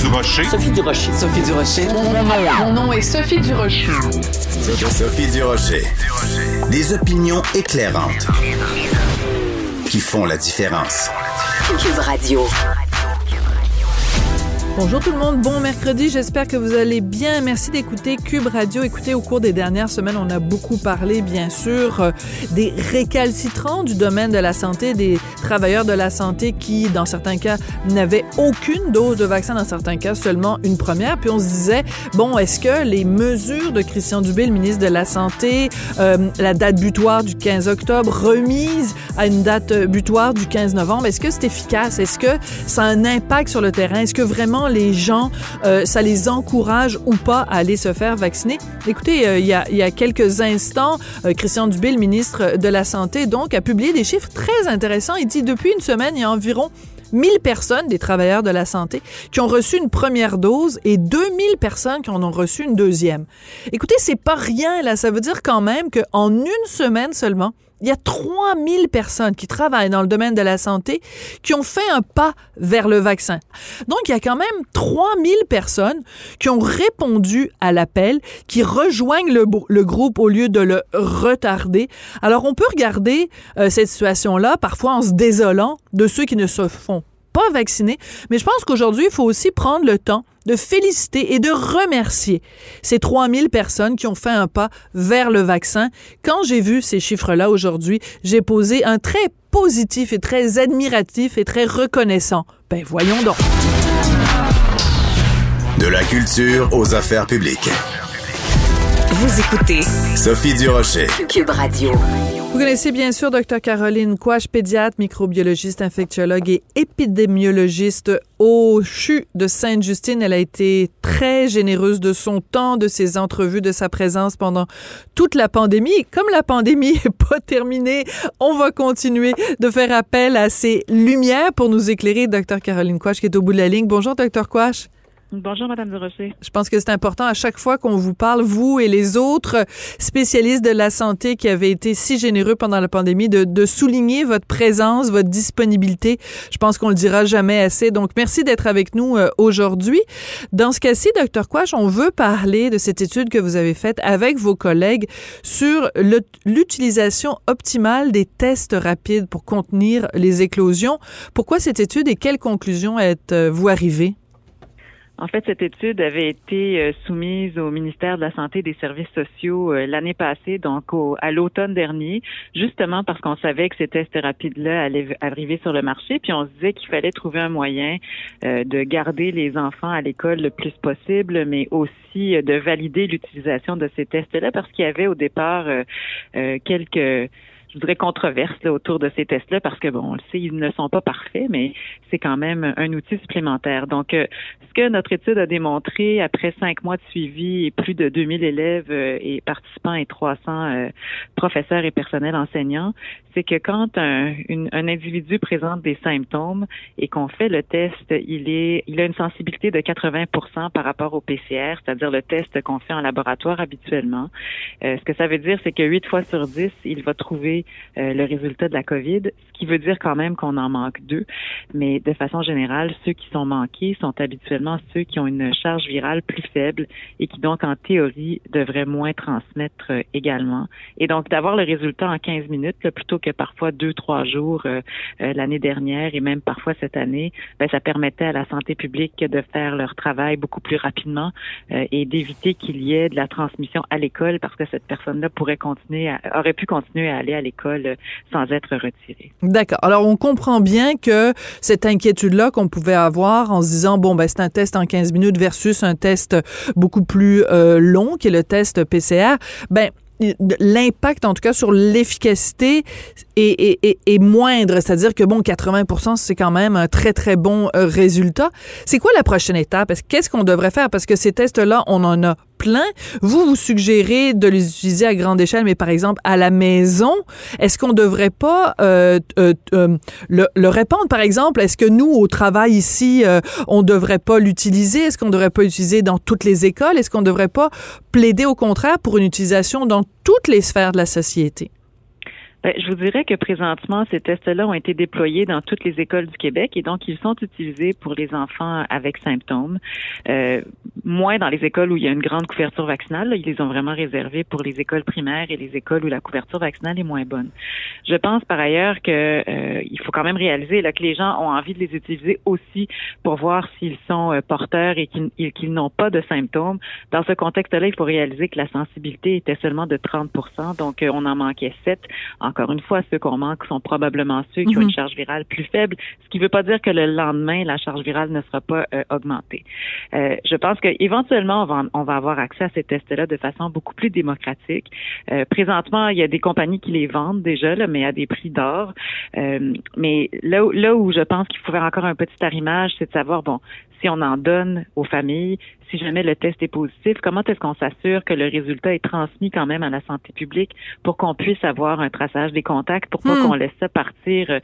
Durocher. Sophie Durocher. Sophie Durocher. Mon nom est Sophie Durocher. Sophie Durocher. Des opinions éclairantes qui font la différence. Cube Radio. Bonjour tout le monde, bon mercredi, j'espère que vous allez bien. Merci d'écouter Cube Radio. Écoutez, au cours des dernières semaines, on a beaucoup parlé, bien sûr, des récalcitrants du domaine de la santé, des travailleurs de la santé qui, dans certains cas, n'avaient aucune dose de vaccin, dans certains cas, seulement une première. Puis on se disait, bon, est-ce que les mesures de Christian Dubé, le ministre de la Santé, la date butoir du 15 octobre, remise à une date butoir du 15 novembre, est-ce que c'est efficace? Est-ce que ça a un impact sur le terrain? Est-ce que vraiment les gens, ça les encourage ou pas à aller se faire vacciner? Écoutez, il y a quelques instants, Christian Dubé, le ministre de la Santé, donc, a publié des chiffres très intéressants. Il dit, depuis une semaine, il y a environ 1000 personnes, des travailleurs de la santé, qui ont reçu une première dose et 2000 personnes qui en ont reçu une deuxième. Écoutez, c'est pas rien, là. Ça veut dire quand même qu'en une semaine seulement, il y a 3000 personnes qui travaillent dans le domaine de la santé qui ont fait un pas vers le vaccin. Donc, il y a quand même 3000 personnes qui ont répondu à l'appel, qui rejoignent le groupe au lieu de le retarder. Alors, on peut regarder cette situation-là, parfois en se désolant de ceux qui ne se font pas vacciner, mais je pense qu'aujourd'hui, il faut aussi prendre le temps de féliciter et de remercier ces 3000 personnes qui ont fait un pas vers le vaccin. Quand j'ai vu ces chiffres-là aujourd'hui, j'ai posé un très positif et très admiratif et très reconnaissant. Ben voyons donc. De la culture aux affaires publiques. Vous écoutez Sophie Durocher. Cube Radio. Vous connaissez bien sûr Dr Caroline Quach, pédiatre, microbiologiste, infectiologue et épidémiologiste au CHU de Sainte-Justine. Elle a été très généreuse de son temps, de ses entrevues, de sa présence pendant toute la pandémie. Comme la pandémie n'est pas terminée, on va continuer de faire appel à ses lumières pour nous éclairer. Dr Caroline Quach qui est au bout de la ligne. Bonjour Dr Quach. Bonjour, Madame Durocher. Je pense que c'est important à chaque fois qu'on vous parle, vous et les autres spécialistes de la santé qui avaient été si généreux pendant la pandémie, de souligner votre présence, votre disponibilité. Je pense qu'on le dira jamais assez. Donc, merci d'être avec nous aujourd'hui. Dans ce cas-ci, Dr Quach, on veut parler de cette étude que vous avez faite avec vos collègues sur l'utilisation optimale des tests rapides pour contenir les éclosions. Pourquoi cette étude et quelles conclusions êtes-vous arrivées? En fait, cette étude avait été soumise au ministère de la Santé et des Services sociaux l'année passée, donc à l'automne dernier, justement parce qu'on savait que ces tests rapides-là allaient arriver sur le marché, puis on se disait qu'il fallait trouver un moyen de garder les enfants à l'école le plus possible, mais aussi de valider l'utilisation de ces tests-là, parce qu'il y avait au départ quelques je voudrais controverse là, autour de ces tests-là parce que, bon, on le sait, ils ne sont pas parfaits, mais c'est quand même un outil supplémentaire. Donc, ce que notre étude a démontré après 5 mois de suivi et plus de 2000 élèves et participants et 300 professeurs et personnels enseignants, c'est que quand un individu présente des symptômes et qu'on fait le test, il a une sensibilité de 80% par rapport au PCR, c'est-à-dire le test qu'on fait en laboratoire habituellement. Ce que ça veut dire, c'est que 8 fois sur 10, il va trouver le résultat de la COVID, ce qui veut dire quand même qu'on en manque 2. Mais de façon générale, ceux qui sont manqués sont habituellement ceux qui ont une charge virale plus faible et qui donc, en théorie, devraient moins transmettre également. Et donc, d'avoir le résultat en 15 minutes, là, plutôt que parfois 2-3 jours l'année dernière et même parfois cette année, ben, ça permettait à la santé publique de faire leur travail beaucoup plus rapidement et d'éviter qu'il y ait de la transmission à l'école parce que cette personne-là aurait pu continuer à aller à l'école sans être retirée. D'accord. Alors, on comprend bien que cette inquiétude-là qu'on pouvait avoir en se disant, bon, ben, c'est un test en 15 minutes versus un test beaucoup plus long, qui est le test PCR, ben, l'impact, en tout cas, sur l'efficacité est moindre. C'est-à-dire que, bon, 80%, c'est quand même un très, très bon résultat. C'est quoi la prochaine étape? Qu'est-ce qu'on devrait faire? Parce que ces tests-là, on en a plein. Vous suggérez de les utiliser à grande échelle, mais par exemple, à la maison, est-ce qu'on devrait pas le répandre? Par exemple, est-ce que nous, au travail ici, on devrait pas l'utiliser? Est-ce qu'on devrait pas l'utiliser dans toutes les écoles? Est-ce qu'on devrait pas plaider au contraire pour une utilisation dans toutes les sphères de la société? Je vous dirais que présentement, ces tests-là ont été déployés dans toutes les écoles du Québec et donc ils sont utilisés pour les enfants avec symptômes. Moins dans les écoles où il y a une grande couverture vaccinale. Là, ils les ont vraiment réservés pour les écoles primaires et les écoles où la couverture vaccinale est moins bonne. Je pense par ailleurs que il faut quand même réaliser là, que les gens ont envie de les utiliser aussi pour voir s'ils sont porteurs et qu'ils n'ont pas de symptômes. Dans ce contexte-là, il faut réaliser que la sensibilité était seulement de 30%, donc on en manquait 7. Encore une fois, ceux qu'on manque sont probablement ceux qui ont une charge virale plus faible, ce qui ne veut pas dire que le lendemain, la charge virale ne sera pas augmentée. Je pense qu'éventuellement, on va avoir accès à ces tests-là de façon beaucoup plus démocratique. Présentement, il y a des compagnies qui les vendent déjà, là, mais à des prix d'or. Mais là où je pense qu'il faut faire encore un petit arrimage, c'est de savoir, bon, si on en donne aux familles, si jamais le test est positif, comment est-ce qu'on s'assure que le résultat est transmis quand même à la santé publique pour qu'on puisse avoir un traçage des contacts, pour pas qu'on laisse ça partir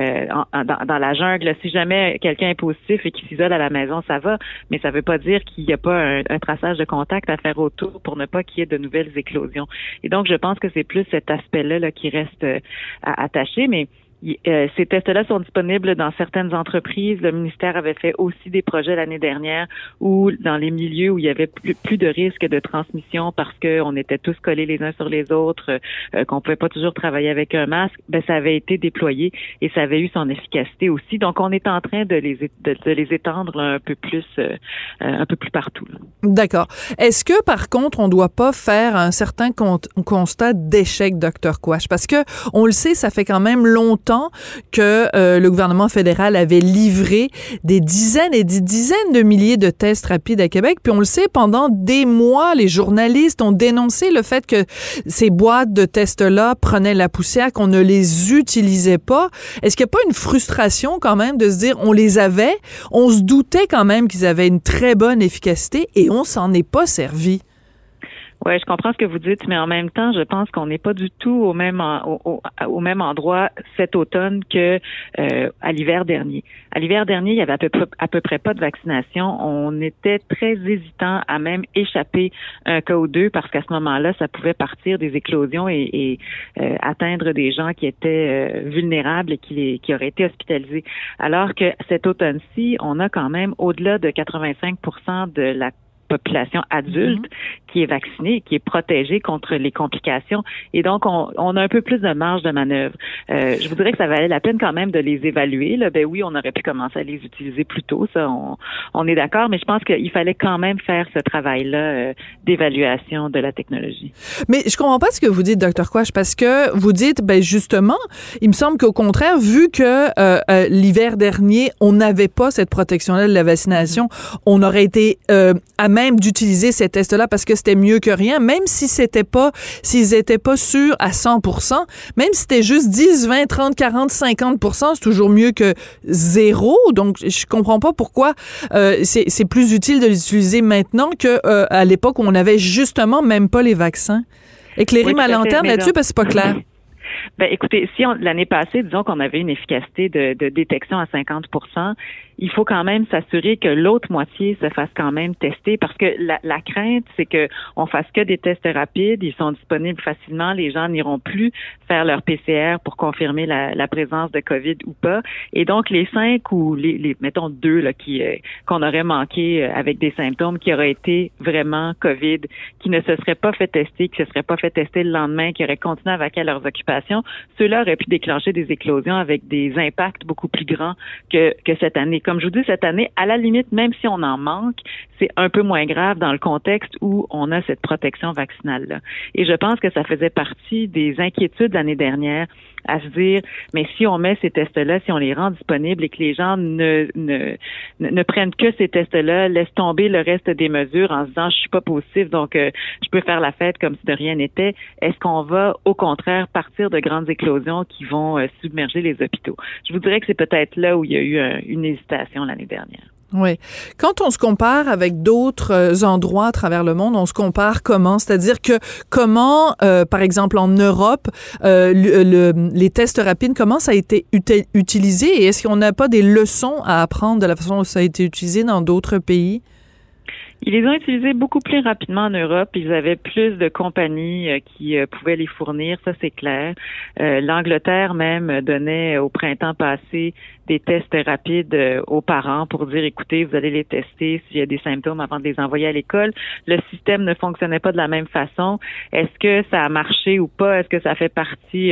dans la jungle. Si jamais quelqu'un est positif et qu'il s'isole à la maison, ça va, mais ça veut pas dire qu'il n'y a pas un traçage de contact à faire autour pour ne pas qu'il y ait de nouvelles éclosions. Et donc, je pense que c'est plus cet aspect-là là, qui reste attaché, mais ces tests-là sont disponibles dans certaines entreprises. Le ministère avait fait aussi des projets l'année dernière où, dans les milieux où il y avait plus de risque de transmission parce qu'on était tous collés les uns sur les autres, qu'on pouvait pas toujours travailler avec un masque, ça avait été déployé et ça avait eu son efficacité aussi. Donc, on est en train de les étendre là, un peu plus partout. Là. D'accord. Est-ce que, par contre, on doit pas faire un certain constat d'échec, Dr. Quach? Parce que, on le sait, ça fait quand même longtemps que le gouvernement fédéral avait livré des dizaines et des dizaines de milliers de tests rapides à Québec. Puis on le sait, pendant des mois, les journalistes ont dénoncé le fait que ces boîtes de tests-là prenaient la poussière, qu'on ne les utilisait pas. Est-ce qu'il n'y a pas une frustration quand même de se dire, on les avait, on se doutait quand même qu'ils avaient une très bonne efficacité et on s'en est pas servi? Ouais, je comprends ce que vous dites, mais en même temps, je pense qu'on n'est pas du tout au même endroit cet automne que à l'hiver dernier. À l'hiver dernier, il y avait à peu près pas de vaccination. On était très hésitant à même échapper un cas ou deux parce qu'à ce moment-là, ça pouvait partir des éclosions et atteindre des gens qui étaient vulnérables et qui auraient été hospitalisés. Alors que cet automne-ci, on a quand même au-delà de 85% de la population adulte qui est vaccinée, qui est protégée contre les complications. Et donc, on a un peu plus de marge de manœuvre. Je vous dirais que ça valait la peine quand même de les évaluer. Là. Oui, on aurait pu commencer à les utiliser plus tôt, ça, on est d'accord, mais je pense qu'il fallait quand même faire ce travail-là d'évaluation de la technologie. Mais je comprends pas ce que vous dites, Dr. Quach, parce que vous dites, justement, il me semble qu'au contraire, vu que l'hiver dernier, on n'avait pas cette protection-là de la vaccination, on aurait été à même d'utiliser ces tests-là parce que c'était mieux que rien, même si s'ils étaient pas sûrs à 100%, même si c'était juste 10, 20, 30, 40, 50%, c'est toujours mieux que zéro. Donc, je comprends pas pourquoi c'est plus utile de les utiliser maintenant que à l'époque où on n'avait justement même pas les vaccins. Éclairez ma lanterne là-dessus parce que c'est pas clair. Écoutez, si l'année passée, disons qu'on avait une efficacité de détection à 50%, il faut quand même s'assurer que l'autre moitié se fasse quand même tester parce que la crainte, c'est que on fasse que des tests rapides, ils sont disponibles facilement, les gens n'iront plus faire leur PCR pour confirmer la présence de COVID ou pas. Et donc, les 5 ou les mettons 2 là, qu'on aurait manqué avec des symptômes qui auraient été vraiment COVID, qui ne se seraient pas fait tester, qui se seraient pas fait tester le lendemain, qui auraient continué à vaquer à leurs occupations, ceux-là auraient pu déclencher des éclosions avec des impacts beaucoup plus grands que cette année. Comme je vous dis, cette année, à la limite, même si on en manque, c'est un peu moins grave dans le contexte où on a cette protection vaccinale-là. Et je pense que ça faisait partie des inquiétudes l'année dernière à se dire, mais si on met ces tests-là, si on les rend disponibles et que les gens ne prennent que ces tests-là, laissent tomber le reste des mesures en se disant, je suis pas positif, donc je peux faire la fête comme si de rien n'était, est-ce qu'on va, au contraire, partir de grandes éclosions qui vont submerger les hôpitaux? Je vous dirais que c'est peut-être là où il y a eu une hésitation l'année dernière. Oui. Quand on se compare avec d'autres endroits à travers le monde, on se compare comment? C'est-à-dire que comment, par exemple, en Europe, les tests rapides, comment ça a été utilisé? Et est-ce qu'on n'a pas des leçons à apprendre de la façon dont ça a été utilisé dans d'autres pays? Ils les ont utilisés beaucoup plus rapidement en Europe. Ils avaient plus de compagnies qui pouvaient les fournir, ça c'est clair. L'Angleterre même donnait au printemps passé des tests rapides aux parents pour dire, écoutez, vous allez les tester s'il y a des symptômes avant de les envoyer à l'école. Le système ne fonctionnait pas de la même façon. Est-ce que ça a marché ou pas? Est-ce que ça fait partie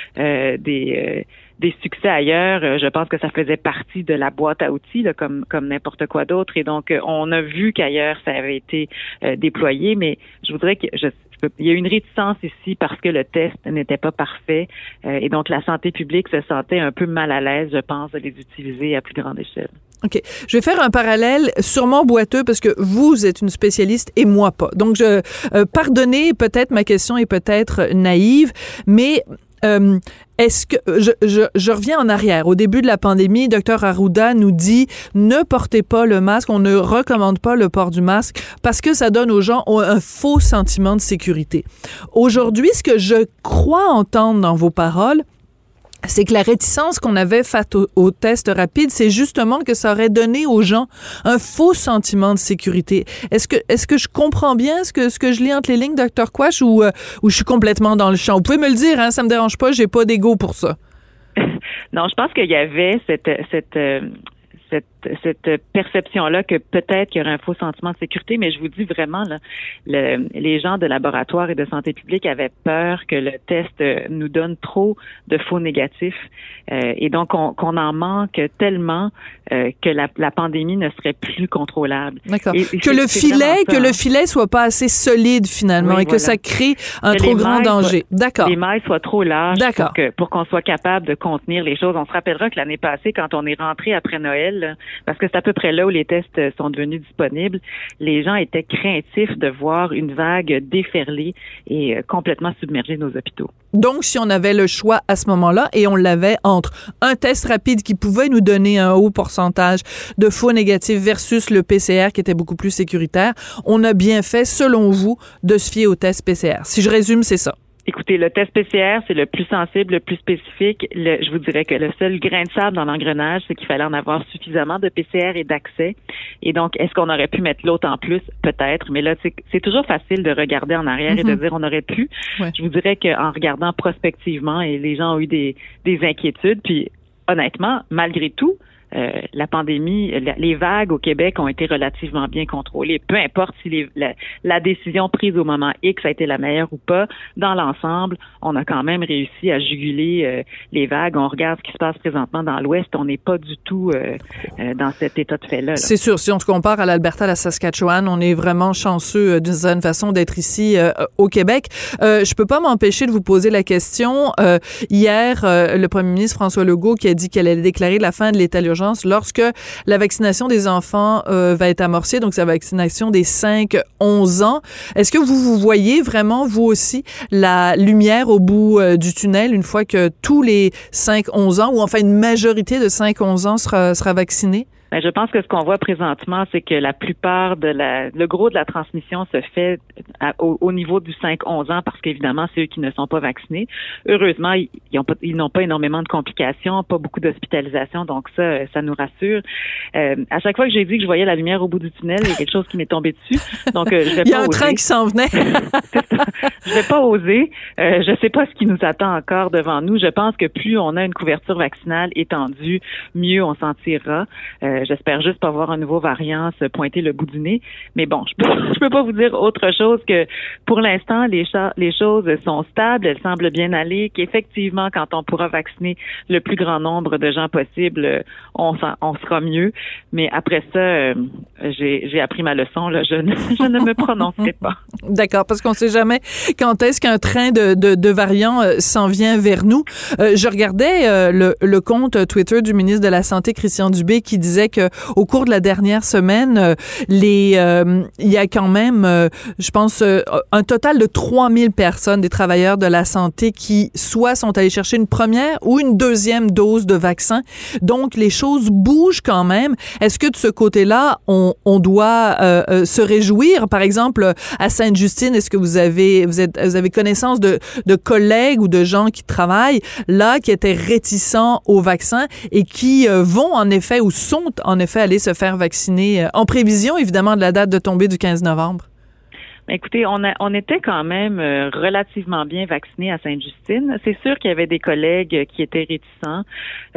des succès ailleurs? Je pense que ça faisait partie de la boîte à outils, là, comme n'importe quoi d'autre. Et donc, on a vu qu'ailleurs, ça avait été déployé, mais je voudrais que il y a une réticence ici parce que le test n'était pas parfait et donc la santé publique se sentait un peu mal à l'aise, je pense, de les utiliser à plus grande échelle. OK. Je vais faire un parallèle sûrement boiteux parce que vous êtes une spécialiste et moi pas. Donc, pardonnez, peut-être ma question est peut-être naïve, mais est-ce que je reviens en arrière. Au début de la pandémie, Dr Arruda nous dit ne portez pas le masque, on ne recommande pas le port du masque parce que ça donne aux gens un faux sentiment de sécurité. Aujourd'hui, ce que je crois entendre dans vos paroles, c'est que la réticence qu'on avait face au test rapide, c'est justement que ça aurait donné aux gens un faux sentiment de sécurité. Est-ce que je comprends bien ce que je lis entre les lignes, Dr Quach, ou je suis complètement dans le champ? Vous pouvez me le dire, hein, ça me dérange pas, j'ai pas d'ego pour ça. Non, je pense qu'il y avait cette perception-là que peut-être qu'il y aurait un faux sentiment de sécurité, mais je vous dis vraiment, là, les gens de laboratoire et de santé publique avaient peur que le test nous donne trop de faux négatifs et donc qu'on en manque tellement que la pandémie ne serait plus contrôlable. D'accord. Que le filet soit pas assez solide finalement, oui, et que ça crée un trop grand danger. D'accord. Les mailles soient trop larges. D'accord. Pour qu'on soit capable de contenir les choses. On se rappellera que l'année passée, quand on est rentré après Noël, parce que c'est à peu près là où les tests sont devenus disponibles, les gens étaient craintifs de voir une vague déferler et complètement submerger nos hôpitaux. Donc, si on avait le choix à ce moment-là, et on l'avait entre un test rapide qui pouvait nous donner un haut pourcentage de faux négatifs versus le PCR qui était beaucoup plus sécuritaire, on a bien fait, selon vous, de se fier au test PCR. Si je résume, c'est ça. Écoutez, le test PCR, c'est le plus sensible, le plus spécifique. Je vous dirais que le seul grain de sable dans l'engrenage, c'est qu'il fallait en avoir suffisamment de PCR et d'accès. Et donc, est-ce qu'on aurait pu mettre l'autre en plus? Peut-être. Mais là, c'est toujours facile de regarder en arrière et de dire on aurait pu. Ouais. Je vous dirais qu'en regardant prospectivement, et les gens ont eu des inquiétudes. Puis, honnêtement, malgré tout, la pandémie, les vagues au Québec ont été relativement bien contrôlées. Peu importe si la décision prise au moment X a été la meilleure ou pas, dans l'ensemble, on a quand même réussi à juguler les vagues. On regarde ce qui se passe présentement dans l'Ouest, on n'est pas du tout dans cet état de fait-là. Là. C'est sûr, si on se compare à l'Alberta, à la Saskatchewan, on est vraiment chanceux d'une certaine façon d'être ici au Québec. Je peux pas m'empêcher de vous poser la question. Hier, le premier ministre François Legault qui a dit qu'elle allait déclarer la fin de l'état d'urgence lorsque la vaccination des enfants va être amorcée, donc c'est la vaccination des 5-11 ans. Est-ce que vous voyez vraiment, vous aussi, la lumière au bout du tunnel une fois que tous les 5-11 ans, ou enfin une majorité de 5-11 ans sera vaccinée? Ben, je pense que ce qu'on voit présentement, c'est que la plupart le gros de la transmission se fait au niveau du 5-11 ans parce qu'évidemment, c'est eux qui ne sont pas vaccinés. Heureusement, ils n'ont pas énormément de complications, pas beaucoup d'hospitalisation, donc ça nous rassure. À chaque fois que j'ai dit que je voyais la lumière au bout du tunnel, il y a quelque chose qui m'est tombé dessus. Donc, je vais pas oser. Il y a un train qui s'en venait. Je vais pas oser. Je sais pas ce qui nous attend encore devant nous. Je pense que plus on a une couverture vaccinale étendue, mieux on s'en tirera. J'espère juste pas voir un nouveau variant se pointer le bout du nez. Mais bon, je peux pas vous dire autre chose que pour l'instant, les choses sont stables, elles semblent bien aller, qu'effectivement, quand on pourra vacciner le plus grand nombre de gens possible, on sera mieux. Mais après ça, j'ai appris ma leçon, là. Je ne me prononcerai pas. D'accord, parce qu'on sait jamais quand est-ce qu'un train de variants s'en vient vers nous. Je regardais le compte Twitter du ministre de la Santé, Christian Dubé, qui disait que au cours de la dernière semaine, il y a quand même, je pense, un total de 3000 personnes, des travailleurs de la santé, qui soit sont allés chercher une première ou une deuxième dose de vaccin. Donc, les choses bougent quand même. Est-ce que de ce côté-là, on doit se réjouir? Par exemple, à Sainte-Justine, est-ce que vous avez connaissance de collègues ou de gens qui travaillent là, qui étaient réticents au vaccin et qui vont en effet ou sont en effet, aller se faire vacciner en prévision, évidemment, de la date de tombée du 15 novembre? Écoutez, on était quand même relativement bien vaccinés à Sainte-Justine. C'est sûr qu'il y avait des collègues qui étaient réticents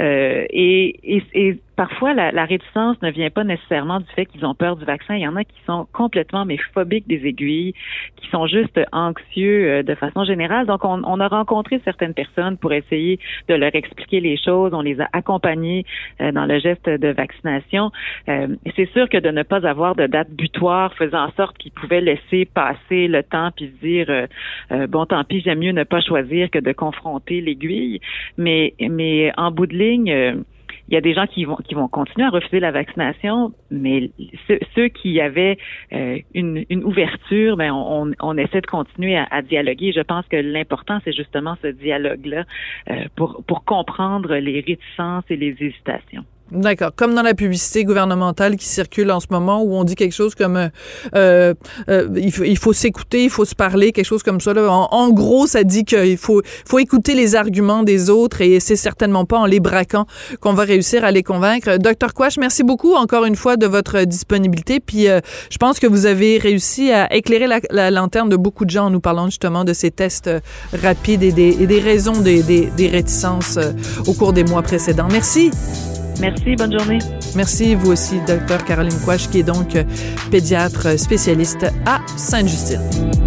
et parfois, la réticence ne vient pas nécessairement du fait qu'ils ont peur du vaccin. Il y en a qui sont complètement phobiques des aiguilles, qui sont juste anxieux de façon générale. Donc, on a rencontré certaines personnes pour essayer de leur expliquer les choses. On les a accompagnés dans le geste de vaccination. C'est sûr que de ne pas avoir de date butoir faisait en sorte qu'ils pouvaient laisser passer le temps puis se dire bon, tant pis, j'aime mieux ne pas choisir que de confronter l'aiguille. Mais en bout de ligne, il y a des gens qui vont continuer à refuser la vaccination, mais ceux qui avaient une ouverture, ben on essaie de continuer à dialoguer. Je pense que l'important, c'est justement ce dialogue-là pour comprendre les réticences et les hésitations. D'accord. Comme dans la publicité gouvernementale qui circule en ce moment où on dit quelque chose comme il faut s'écouter, il faut se parler, quelque chose comme ça. Là. En gros, ça dit qu'il faut écouter les arguments des autres et c'est certainement pas en les braquant qu'on va réussir à les convaincre. Dr. Quach, merci beaucoup encore une fois de votre disponibilité. Puis je pense que vous avez réussi à éclairer la lanterne de beaucoup de gens en nous parlant justement de ces tests rapides et des raisons des réticences au cours des mois précédents. Merci. Merci, bonne journée. Merci, vous aussi, Dr. Caroline Quach, qui est donc pédiatre spécialiste à Sainte-Justine.